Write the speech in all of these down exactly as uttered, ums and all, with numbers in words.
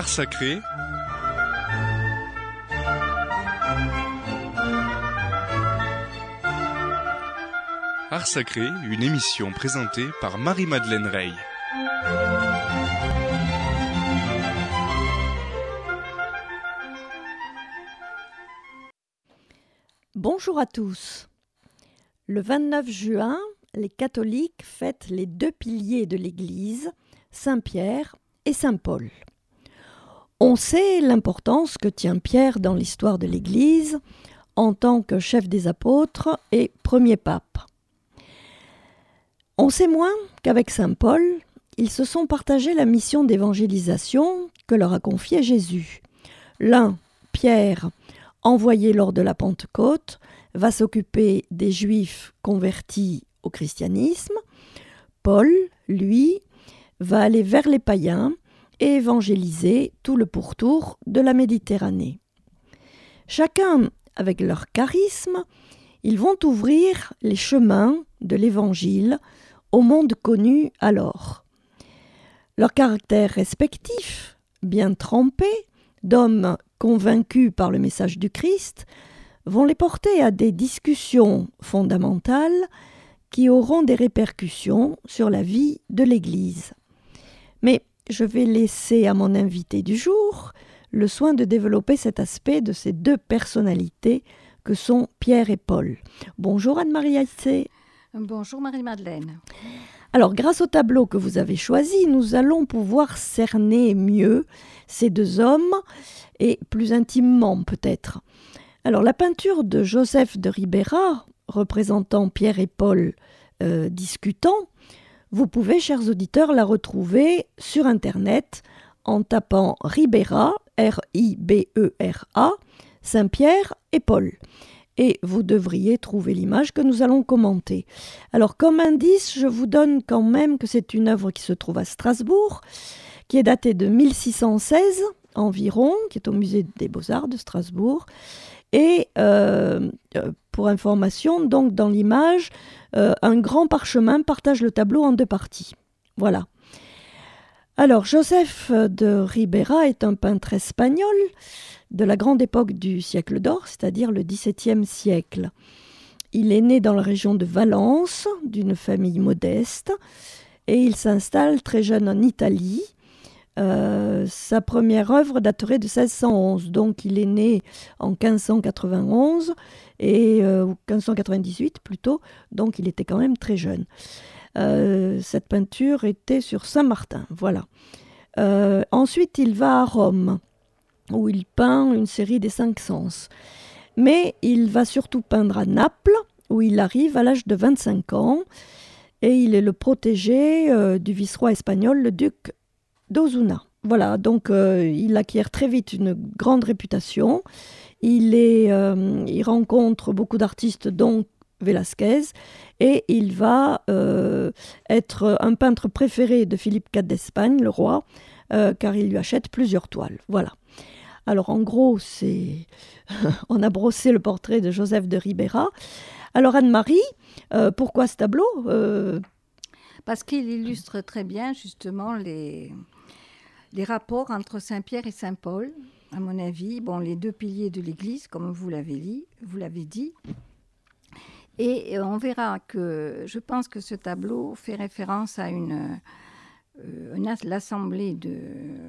Art sacré. Art sacré, une émission présentée par Marie-Madeleine Rey. Bonjour à tous. Le vingt-neuf juin, les catholiques fêtent les deux piliers de l'Église, Saint-Pierre et Saint-Paul. On sait l'importance que tient Pierre dans l'histoire de l'Église en tant que chef des apôtres et premier pape. On sait moins qu'avec Saint-Paul, ils se sont partagés la mission d'évangélisation que leur a confiée Jésus. L'un, Pierre, envoyé lors de la Pentecôte, va s'occuper des Juifs convertis au christianisme. Paul, lui, va aller vers les païens et évangéliser tout le pourtour de la Méditerranée. Chacun avec leur charisme, ils vont ouvrir les chemins de l'Évangile au monde connu alors. Leur caractère respectif, bien trempés, d'hommes convaincus par le message du Christ, vont les porter à des discussions fondamentales qui auront des répercussions sur la vie de l'Église. Mais je vais laisser à mon invité du jour le soin de développer cet aspect de ces deux personnalités que sont Pierre et Paul. Bonjour Anne-Marie Aissé. Bonjour Marie-Madeleine. Alors, grâce au tableau que vous avez choisi, nous allons pouvoir cerner mieux ces deux hommes et plus intimement peut-être. Alors, la peinture de Joseph de Ribera, représentant Pierre et Paul euh, discutant, vous pouvez, chers auditeurs, la retrouver sur Internet en tapant Ribera, R I B E R A, Saint-Pierre et Paul. Et vous devriez trouver l'image que nous allons commenter. Alors, comme indice, je vous donne quand même que c'est une œuvre qui se trouve à Strasbourg, qui est datée de mille six cent seize environ, qui est au musée des Beaux-Arts de Strasbourg. Et euh, pour information, donc dans l'image, euh, un grand parchemin partage le tableau en deux parties. Voilà. Alors, Joseph de Ribera est un peintre espagnol de la grande époque du siècle d'or, c'est-à-dire le dix-septième siècle. Il est né dans la région de Valence, d'une famille modeste, et il s'installe très jeune en Italie. Euh, sa première œuvre daterait de seize cent onze, donc il est né en quinze cent quatre-vingt-onze, et, euh, ou quinze cent quatre-vingt-dix-huit plutôt, donc il était quand même très jeune. Euh, cette peinture était sur Saint-Martin, voilà. Euh, ensuite, il va à Rome, où il peint une série des cinq sens. Mais il va surtout peindre à Naples, où il arrive à l'âge de vingt-cinq ans, et il est le protégé euh, du vice-roi espagnol, le duc d'Osuna. Voilà, donc euh, il acquiert très vite une grande réputation. Il, est, euh, il rencontre beaucoup d'artistes, dont Velázquez, et il va euh, être un peintre préféré de Philippe quatre d'Espagne, le roi, euh, car il lui achète plusieurs toiles. Voilà. Alors en gros, c'est on a brossé le portrait de Joseph de Ribera. Alors Anne-Marie, euh, pourquoi ce tableau euh... Parce qu'il illustre très bien justement les, les rapports entre Saint-Pierre et Saint-Paul, à mon avis. Bon, les deux piliers de l'Église, comme vous l'avez dit, vous l'avez dit. Et on verra que je pense que ce tableau fait référence à une, euh, une l'assemblée de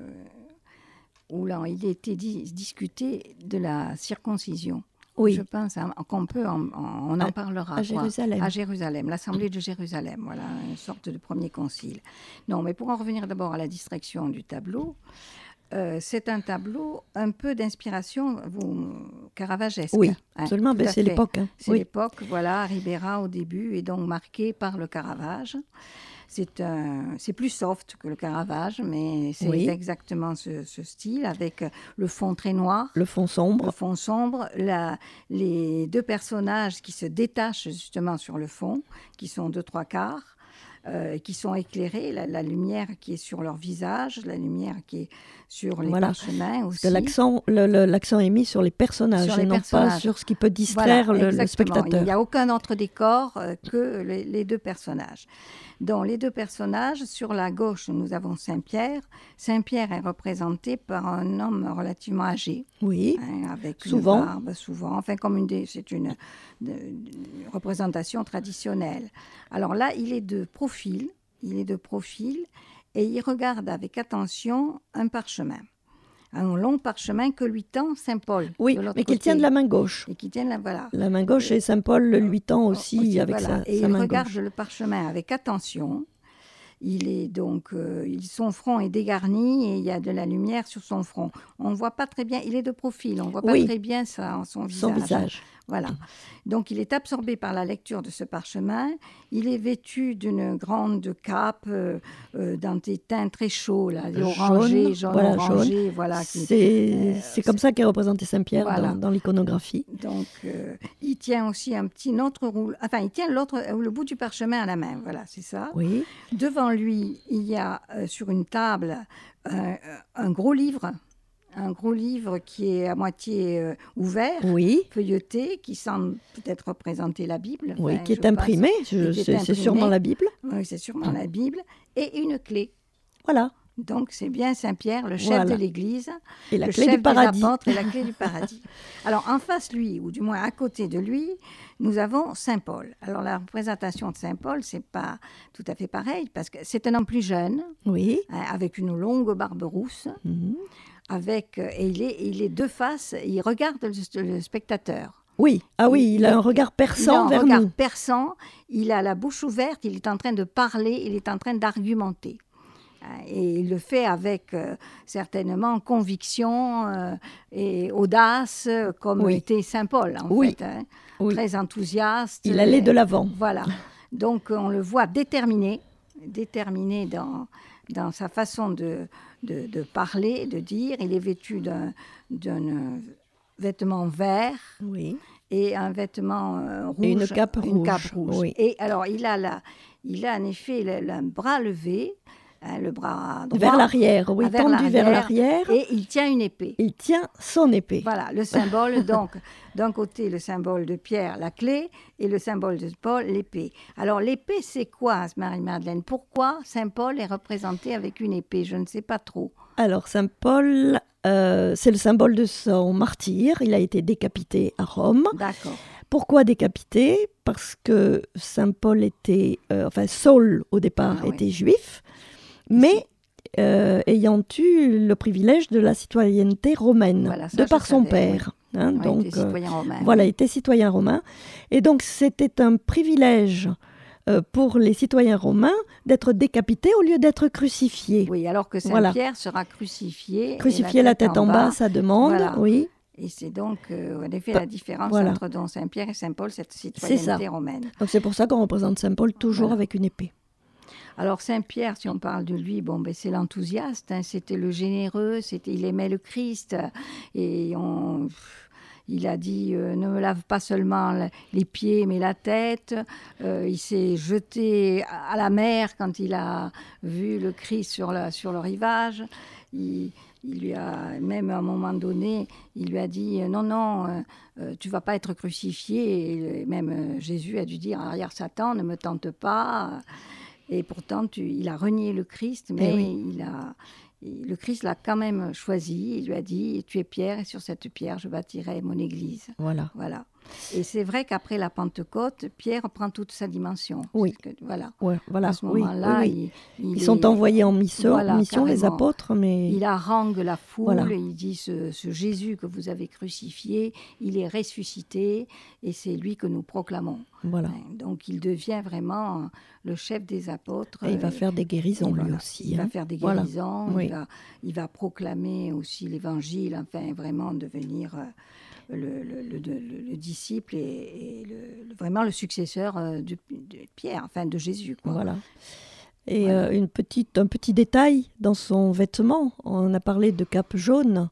où là, il était di- discuté de la circoncision. Oui. Je pense hein, qu'on peut, en, en, on en à, parlera. À Jérusalem. Quoi. À Jérusalem, l'assemblée de Jérusalem, voilà, une sorte de premier concile. Non, mais pour en revenir d'abord à la distraction du tableau, euh, c'est un tableau un peu d'inspiration vous, caravagesque. Oui, hein, absolument, ben c'est fait. l'époque. Hein. C'est oui. l'époque, voilà, Ribera au début est donc marqué par le Caravage. C'est, un, c'est plus soft que le Caravage, mais c'est oui. exactement ce, ce style, avec le fond très noir. Le fond sombre. Le fond sombre, la, les deux personnages qui se détachent justement sur le fond, qui sont deux, trois quarts. euh, qui sont éclairés, la, la lumière qui est sur leur visage, la lumière qui est sur les voilà. parchemins aussi. Parce que l'accent, le, le, l'accent est mis sur les personnages sur les et non personnages. pas sur ce qui peut distraire voilà, le, le spectateur. Il n'y a aucun autre décor euh, que les, les deux personnages. Dans les deux personnages, sur la gauche, nous avons Saint-Pierre. Saint-Pierre est représenté par un homme relativement âgé. Oui, hein, avec souvent. Une barbe, souvent. Enfin, comme une des, c'est une, de, une représentation traditionnelle. Alors là, il est de profil. Il est de profil et il regarde avec attention un parchemin. Un long parchemin que lui tend Saint-Paul. Oui, de l'autre mais qu'il côté. tient de la main gauche. Et qui tient la, voilà. La main gauche et Saint-Paul le lui tend aussi, aussi avec voilà. sa, et sa il main regarde gauche. le parchemin avec attention. Il est donc, euh, il, son front est dégarni et il y a de la lumière sur son front. On ne voit pas très bien, il est de profil, on ne voit pas oui. très bien sa, son visage. Son visage. Voilà. Donc il est absorbé par la lecture de ce parchemin. Il est vêtu d'une grande cape euh, euh, dans des teints très chauds, là, des orangés, jaune, voilà, orangé, jaune. voilà. Qui, c'est, euh, c'est comme ça qu'est représenté Saint-Pierre voilà. dans, dans l'iconographie. Donc euh, il tient aussi un petit autre roule, enfin il tient l'autre, le bout du parchemin à la main. Voilà, c'est ça. Oui. Devant lui, il y a euh, sur une table euh, un gros livre. Un gros livre qui est à moitié euh, ouvert, oui. feuilleté, qui semble peut-être représenter la Bible. Oui, enfin, qui est imprimé, je, qui est c'est, imprimé. c'est sûrement la Bible. Oui, c'est sûrement la Bible. Et une clé. Voilà. Donc c'est bien Saint-Pierre, le chef voilà. de l'Église, et la le clé chef du paradis. des apôtres et la clé du paradis. Alors en face lui, ou du moins à côté de lui, nous avons Saint-Paul. Alors la représentation de Saint-Paul, c'est pas tout à fait pareil, parce que c'est un homme plus jeune, oui. hein, avec une longue barbe rousse. Mm-hmm. Avec, et il est, il est de face, il regarde le, le spectateur. Oui, ah oui, il, il a un regard perçant il a un vers regard nous. perçant, il a la bouche ouverte, il est en train de parler, il est en train d'argumenter. Et il le fait avec euh, certainement conviction euh, et audace, comme oui. était Saint-Paul, en oui. fait. Hein, oui. Très enthousiaste. Il allait de l'avant. Voilà. Donc on le voit déterminé, déterminé dans, dans sa façon de, de, de parler, de dire. Il est vêtu d'un, d'un vêtement vert. Oui. Et un vêtement euh, rouge. Et une cape rouge. Une cape rouge. Oui. Et alors, il a, la, il a en effet le, le bras levé, hein, le bras droit. Vers l'arrière, oui, vers tendu l'arrière, vers l'arrière. Et il tient une épée. Il tient son épée. Voilà, le symbole, donc, d'un côté, le symbole de Pierre, la clé, et le symbole de Paul, l'épée. Alors, l'épée, c'est quoi, Marie-Madeleine? Pourquoi Saint-Paul est représenté avec une épée? Je ne sais pas trop. Alors, Saint-Paul, euh, c'est le symbole de son martyr. Il a été décapité à Rome. D'accord. Pourquoi décapité? Parce que Saint-Paul était, euh, enfin Saul au départ Ah, était oui. juif, mais euh, ayant eu le privilège de la citoyenneté romaine, Voilà, ça, de je par son savais, père. Oui. Hein, Ouais, donc, il était citoyen romain. euh, voilà, oui. il était citoyen romain. Et donc c'était un privilège euh, pour les citoyens romains d'être décapités au lieu d'être crucifiés. Oui, alors que Voilà. Saint-Pierre sera crucifié. Crucifié la tête en bas, ça demande, Voilà. oui. Et c'est donc, euh, en effet, Bah, la différence voilà. entre Don Saint-Pierre et Saint-Paul, cette C'est citoyenneté ça. romaine. Donc c'est pour ça qu'on représente Saint-Paul toujours Voilà. avec une épée. Alors Saint-Pierre, si on parle de lui, bon, ben, c'est l'enthousiaste, hein, c'était le généreux, c'était, il aimait le Christ. Et on, il a dit, euh, ne me lave pas seulement les pieds, mais la tête. Euh, il s'est jeté à la mer quand il a vu le Christ sur, la, sur le rivage. Il, il lui a, même à un moment donné, il lui a dit « Non, non, euh, euh, tu ne vas pas être crucifié. » Et même euh, Jésus a dû dire « Arrière Satan, ne me tente pas. » Et pourtant, tu, il a renié le Christ, mais oui. il a, le Christ l'a quand même choisi. Il lui a dit « Tu es Pierre, et sur cette pierre, je bâtirai mon église. » Voilà. Voilà. Et c'est vrai qu'après la Pentecôte, Pierre prend toute sa dimension. Oui. Parce que, voilà. Ouais, voilà. À ce Oui, moment-là, oui, oui. il, il Ils est, sont envoyés en mission, voilà, mission les carrément. apôtres, mais Il harangue la foule, Voilà. il dit ce, ce Jésus que vous avez crucifié, il est ressuscité et c'est lui que nous proclamons. voilà. Donc il devient vraiment le chef des apôtres. Et il va faire des guérisons Et lui voilà. aussi. Il hein. va faire des Voilà. guérisons, Oui. il, va, il va proclamer aussi l'évangile, enfin vraiment devenir euh, le, le, le, le, le disciple et, et le, vraiment le successeur euh, de, de Pierre, enfin de Jésus. Quoi. Voilà. Et Voilà. euh, une petite, un petit détail dans son vêtement, on a parlé de cape jaune,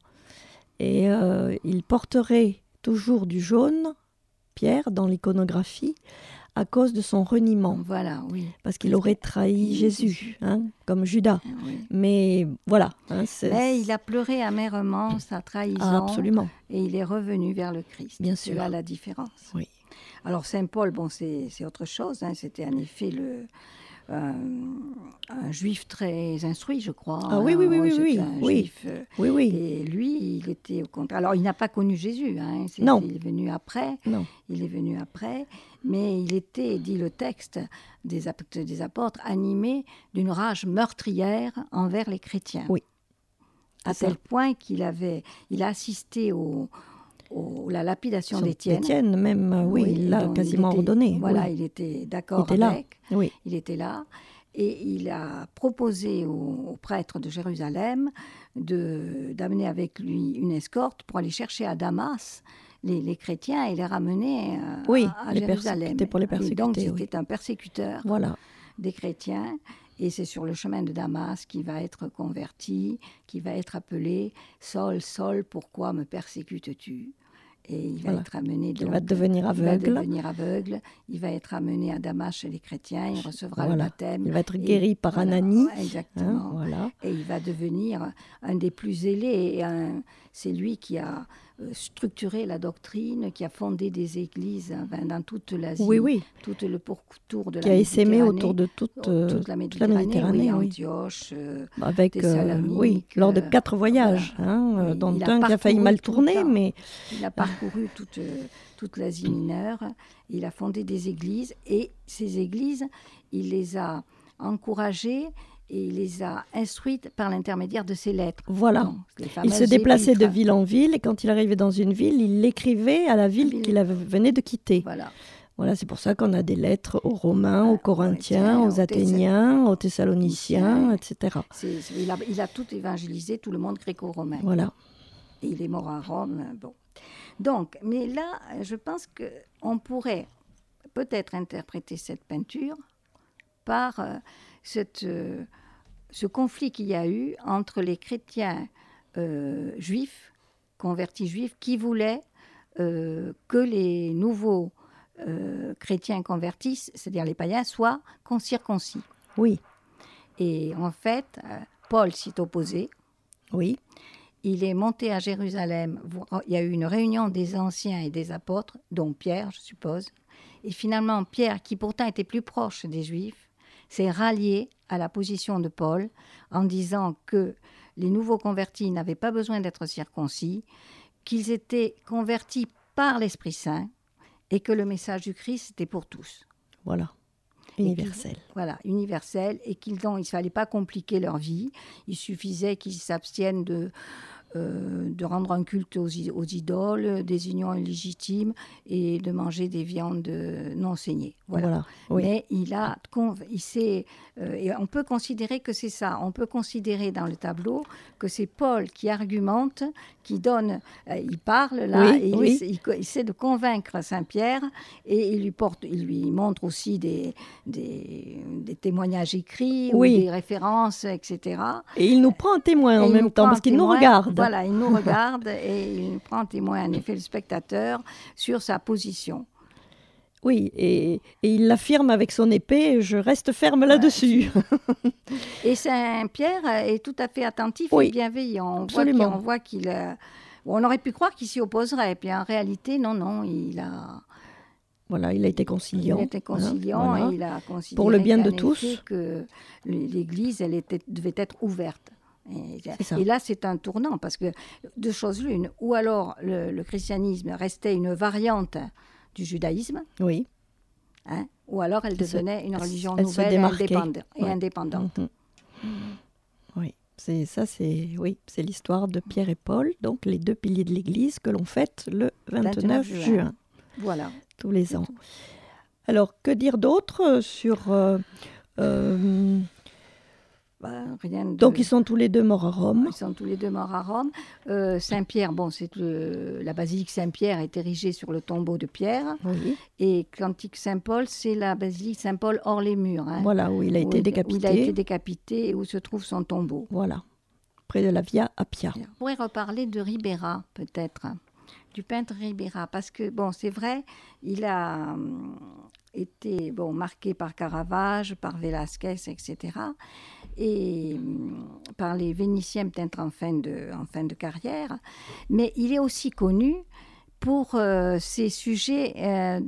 et euh, il porterait toujours du jaune, Pierre, dans l'iconographie, à cause de son reniement. Voilà, oui. Parce qu'il aurait trahi Jésus, Jésus. hein, comme Judas. Oui. Mais voilà. Hein, c'est... Mais il a pleuré amèrement sa trahison. Ah, absolument. Et il est revenu vers le Christ. Bien C'est sûr. là la différence. Oui. Alors Saint Paul, bon, c'est, c'est autre chose. Hein. C'était en effet le, euh, un juif très instruit, je crois. Ah oui, oui, oui, oui, c'était oui, un oui. juif, euh, Oui, oui. Et lui, il était au contraire. Alors, il n'a pas connu Jésus. Hein. C'est, Non. Il est venu après. Non. Il est venu après. Mais il était, dit le texte des apôtres, des apôtres, animé d'une rage meurtrière envers les chrétiens. Oui. À C'est tel ça. point qu'il avait, il a assisté au, au- la lapidation d'Étienne. Étienne, même, euh, oui, il l'a donc quasiment il était- ordonné. Voilà, oui. il était Il d'accord était là. avec. Oui. Il était là. Et il a proposé aux, aux prêtres de Jérusalem de, d'amener avec lui une escorte pour aller chercher à Damas les, les chrétiens et les ramener euh, Oui, à, à les Jérusalem. persécuter pour les Et donc, persécuter, oui. c'était un persécuteur Voilà. des chrétiens. Et c'est sur le chemin de Damas qu'il va être converti, qui va être appelé « Saul, Saul, pourquoi me persécutes-tu » Et il va Voilà. être amené... Il donc, va devenir il va aveugle. devenir aveugle. Il va être amené à Damas chez les chrétiens. Il recevra Voilà. le baptême. Il va être Et- guéri par voilà, Ananie. Exactement. Hein, voilà. Et il va devenir un des plus zélés. Et un- c'est lui qui a euh, structuré la doctrine, qui a fondé des églises hein, ben, dans toute l'Asie, Oui, oui. tout le pourtour de Qui la a essaimé Méditerranée. autour de toute, Oh, euh, toute la toute la Méditerranée, Méditerranée. oui, Oui. Antioche, euh, Avec, euh, Thessalonique, oui, lors de euh, quatre voyages, voilà. hein, euh, Oui, dont il a un qui a failli parcouru mal tout le tourner, temps. mais il a parcouru toute, euh, toute l'Asie mineure. Il a fondé des églises. Et ces églises, il les a encouragées et il les a instruites par l'intermédiaire de ses lettres. voilà. Donc, les Il fameuses se déplaçait de épîtres. ville en ville et quand il arrivait dans une ville, il l'écrivait à la ville ville. qu'il avait- venait de quitter. Voilà. Voilà, c'est pour ça qu'on a des lettres aux Romains, Ouais, aux Corinthiens, Corinthiens, aux aux Athéniens, aux Thessaloniciens, et cetera. C'est- c'est- il, a, il a tout évangélisé, tout le monde gréco-romain. Voilà. Et il est mort à Rome. Bon. Donc, mais là, je pense qu'on pourrait peut-être interpréter cette peinture par euh, cette, euh, ce conflit qu'il y a eu entre les chrétiens euh, juifs, convertis juifs, qui voulaient euh, que les nouveaux euh, chrétiens convertis, c'est-à-dire les païens, soient circoncis. Oui, Et en fait, euh, Paul s'y est opposé. oui, Il est monté à Jérusalem. voir- Il y a eu une réunion des anciens et des apôtres, dont Pierre, je suppose. Et finalement, Pierre, qui pourtant était plus proche des Juifs, s'est rallié à la position de Paul en disant que les nouveaux convertis n'avaient pas besoin d'être circoncis, qu'ils étaient convertis par l'Esprit Saint et que le message du Christ était pour tous. voilà. Et qu'ils- Universel. Voilà, universel, et qu'ils ont, il ne fallait pas compliquer leur vie. Il suffisait qu'ils s'abstiennent de, euh, de rendre un culte aux, i- aux idoles, des unions illégitimes et de manger des viandes non saignées. Voilà. Voilà. Oui. Mais il a, conv- il s'est, euh, et on peut considérer que c'est ça. On peut considérer dans le tableau que c'est Paul qui argumente, qui donne, euh, il parle là, Oui, et il, oui. essaie, il co- il essaie de convaincre Saint-Pierre, et il lui porte, il lui montre aussi des, des, des témoignages écrits Oui. ou des références, et cetera. Et il nous prend en témoin en Et il même nous temps, prend parce en qu'il nous témoin. regarde. Voilà, il nous regarde et il nous prend en témoin, en effet, le spectateur sur sa position. Oui, et, et il l'affirme avec son épée, je reste ferme là-dessus. Et Saint-Pierre est tout à fait attentif Oui, et bienveillant. On voit qu'il, absolument. on voit qu'il euh, on aurait pu croire qu'il s'y opposerait, puis en réalité, non, non, il a, Voilà, il a été conciliant. il était hein, conciliant voilà. et il a considéré Pour le bien de qu'en tous. effet, que l'Église, elle était, devait être ouverte. Et, C'est ça. et là, c'est un tournant, parce que deux choses l'une, ou alors le, le christianisme restait une variante du judaïsme, Oui. hein, ou alors elle Elle se- devenait une elle se- religion elle se nouvelle et, démarquait. indépendante, et Ouais. indépendante. Mhm. Oui, c'est ça, c'est oui, c'est l'histoire de Pierre et Paul, donc les deux piliers de l'Église que l'on fête le vingt-neuf juin. juin, Voilà. tous les ans. Alors, que dire d'autre euh, sur euh, euh, Bah, rien de... donc ils sont tous les deux morts à Rome. Ils sont tous les deux morts à Rome. Euh, Saint-Pierre, bon, c'est le- la basilique Saint-Pierre est érigée sur le tombeau de Pierre. Oui. Et Cantique Saint-Paul, c'est la basilique Saint-Paul hors les murs. hein, Voilà, où il a où été il- décapité. Où il a été décapité et où se trouve son tombeau. Voilà, près de la Via Appia. On pourrait reparler de Ribera, peut-être, du peintre Ribera, parce que, bon, c'est vrai, il a, hum, été bon, marqué par Caravage, par Velázquez, et cetera. Et par les Vénitiens peut-être en fin de, en fin de carrière. Mais il est aussi connu pour euh, ces sujets, euh,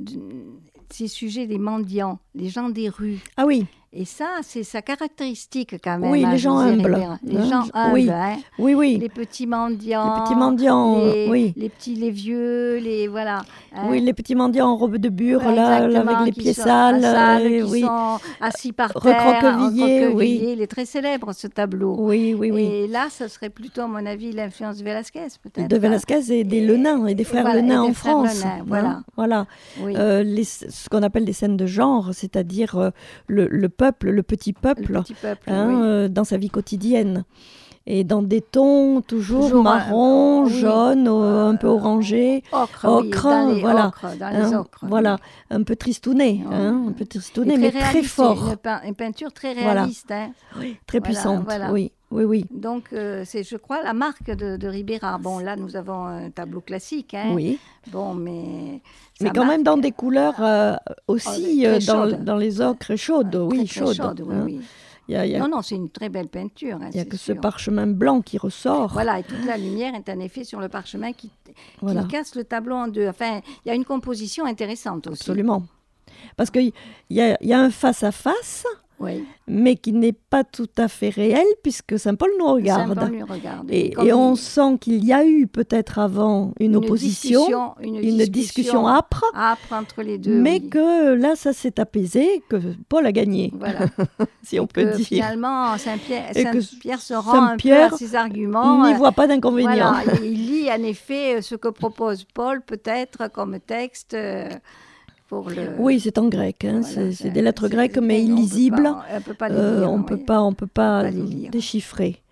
ces sujets des mendiants, les gens des rues. Ah oui. Et ça, c'est sa caractéristique quand même. Oui, hein, les gens José humbles. Ribera. Les Hein, gens humbles, oui. hein. Oui, oui. Les petits mendiants. Les petits mendiants, les, oui. Les petits, les vieux, les voilà. hein. Oui, les petits mendiants en robe de bure, Ouais, là, là, exactement, avec les qui pieds sont- sales. sales, euh, qui oui. sont assis par terre, Recroquevillés, recroquevillés. oui. Il est très célèbre ce tableau. Oui, oui, oui. Et là, ce serait plutôt, à mon avis, l'influence de Velázquez, peut-être. De Velázquez et des Et- Lenain, et des frères voilà, et Lenain des en frères France. Lenain, hein, voilà. voilà. Oui. Euh, les- ce qu'on appelle des scènes de genre, c'est-à-dire euh, le, le peuple, le petit peuple, Le petit peuple, hein, oui. euh, dans sa vie quotidienne. Et dans des tons toujours, Toujours, marron, euh, oui. jaune, euh, un peu orangé. Ocre, oui, ocre, dans les voilà. ocres, dans les hein, ocres. voilà, un peu tristouné, Ouais. hein, un peu Et tristouné, mais très réaliste, fort, Une, pein- une peinture très Voilà. réaliste. hein. très Voilà, puissante. voilà. Oui, oui, oui. Donc, euh, c'est, je crois, la marque de, de Ribera. Bon, là, nous avons un tableau classique. Hein. oui. Bon, mais... Mais ça quand même marque- dans des couleurs euh, aussi, très euh, dans, chaudes. dans les ocres chaudes, Très, oui, très chaudes. chaude, oui, hein. oui. Il y a, il y a- Non, non, c'est une très belle peinture. hein, il y a c'est que ce sûr. parchemin blanc qui ressort. Voilà, et toute la lumière est en effet sur le parchemin qui, qui Voilà. casse le tableau en deux. Enfin, il y a une composition intéressante aussi. Absolument. Parce qu'il y a, il y a un face-à-face, Oui. mais qui n'est pas tout à fait réel, puisque Saint-Paul nous regarde. Saint-Paul lui regarde. Et, comme et on il- sent qu'il y a eu peut-être avant une, opposition, discussion, une, une discussion discussion âpre, âpre entre les deux. mais oui. que là, ça s'est apaisé, que Paul a gagné, Voilà. si on Que peut dire. finalement, Saint-Pierre, Et que Saint-Pierre se rend un peu Saint-Pierre à ses arguments. Il n'y euh, voit pas d'inconvénient. Voilà, il lit en effet ce que propose Paul, peut-être comme texte euh, pour le. Oui, c'est en grec, hein, Voilà, c'est, c'est- c'est des lettres c'est grecques, grec, mais on peut illisibles. pas- On ne peut pas les Euh, lire. on oui. peut pas, on peut pas, pas les lire. déchiffrer.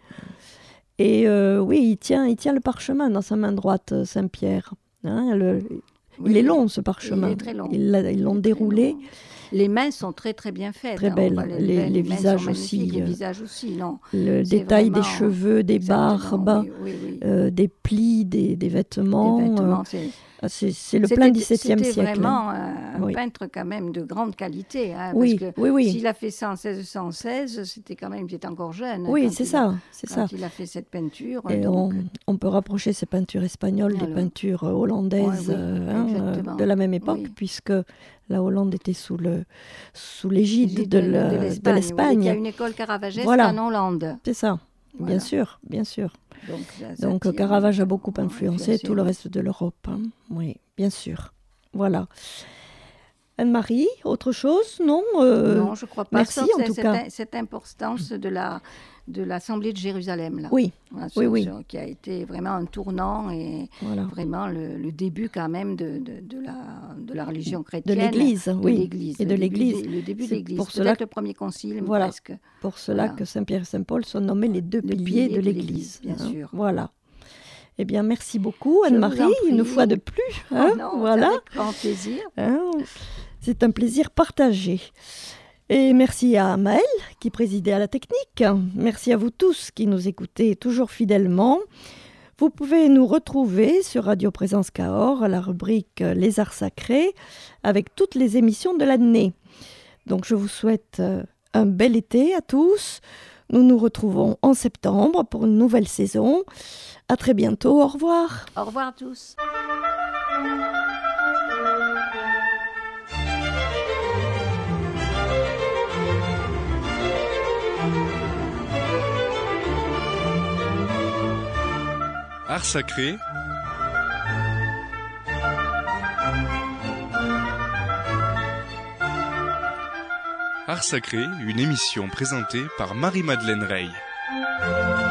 Et euh, oui, il tient, il tient le parchemin dans sa main droite, euh, Saint-Pierre. Hein, le- Oui, il est long ce parchemin. il est très long. Ils, l'a- ils l'ont Il est très déroulé. long. Les mains sont très très bien faites. Très hein, on belles. voit Les- mains- les mains visages sont magnifiques, aussi, Les euh, visages aussi, non. Le C'est détail des vraiment- cheveux, des Exactement, barbes, oui, oui, oui. euh, des plis, des, des vêtements. Des euh, vêtements, c'est- c'est, c'est le C'était- plein dix-septième C'était siècle. vraiment un, un Oui. peintre quand même de grande qualité. hein, Oui, parce que oui, oui. S'il a fait ça en seize cent seize, c'était quand même, il était encore jeune. hein, Oui, quand c'est il a- ça, c'est quand ça. il a fait cette peinture. Et donc, on, on peut rapprocher ces peintures espagnoles des Alors. peintures euh, hollandaises Ouais, oui, euh, hein, euh, exactement. de la même époque, Oui. puisque la Hollande était sous, le, sous l'égide l'égide de, le- de l'Espagne. l'Espagne. Il y a une école caravagesque Voilà. en Hollande. C'est ça, Voilà. bien sûr, bien sûr. Donc, ça- ça Donc tire- Caravage a beaucoup Ouais, influencé bien tout sûr. le reste de l'Europe. hein. Oui, bien sûr. Voilà. Anne-Marie, autre chose? Non, euh, Non, je crois pas. merci, Sauf en cette- tout cette, cas. cette importance de la de l'Assemblée de Jérusalem là. Oui, Voilà, oui, ce- oui. ce- qui a été vraiment un tournant et voilà. vraiment le, le début quand même de, de, de la, de la religion De chrétienne. l'Église, De oui. l'Église. Et de le début l'Église. des- Le début de C'est l'Église. pour Peut-être cela- le premier concile, Voilà. presque. Pour cela Voilà. que Saint-Pierre et Saint-Paul sont nommés les deux Les piliers, piliers de de l'Église. l'Église, bien sûr. Voilà. Eh bien, merci beaucoup, Je vous en Anne-Marie, une prie. fois de plus. hein, Oh non, c'est voilà. avec grand plaisir. Hein, c'est un plaisir partagé. Et merci à Maëlle qui présidait à la technique. Merci à vous tous qui nous écoutez toujours fidèlement. Vous pouvez nous retrouver sur Radio Présence Cahors à la rubrique Les Arts Sacrés avec toutes les émissions de l'année. Donc je vous souhaite euh, un bel été à tous. Nous nous retrouvons en septembre pour une nouvelle saison. À très bientôt. Au revoir. Au revoir à tous. Art sacré. Art sacré, une émission présentée par Marie-Madeleine Rey.